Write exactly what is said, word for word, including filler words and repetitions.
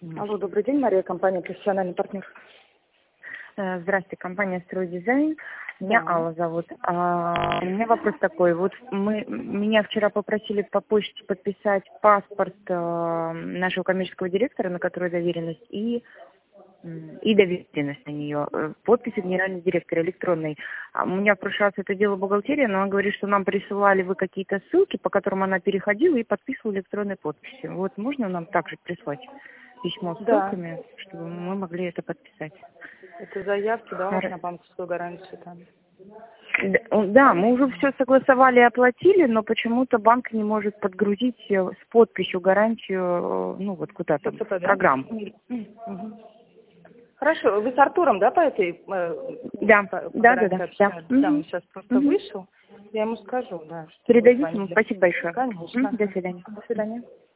Алло, добрый день, Мария, компания «Профессиональный партнер». Э, Здравствуйте, компания «Стройдизайн». Меня Да. Алла зовут. А, у меня вопрос такой. Вот мы, меня вчера попросили по почте подписать паспорт э, нашего коммерческого директора, на которую доверенность, и, м, и доверенность на нее. Э, Подписи генерального директора электронной. А у меня в прошлый раз это дело бухгалтерия, но она говорит, что нам присылали вы какие-то ссылки, по которым она переходила и подписывала электронной подписью. Вот можно нам также прислать письмо с Да, ссылками, чтобы мы могли это подписать? это заявки, да, у вас Хор- на банковскую гарантию там. Д- Да, мы уже все согласовали и оплатили, но почему-то банк не может подгрузить э, с подписью гарантию, э, ну вот куда-то, ВЦП, в да? программу. Мгм. Хорошо, вы с Артуром, да, по этой э, Да, по, по да, да, гарантии да, да. общались? Да, он Мгм. сейчас просто Мгм. вышел. Я ему скажу, да, что вы Передадите ему, звонили. спасибо большое. Мгм. Конечно. До свидания. До свидания.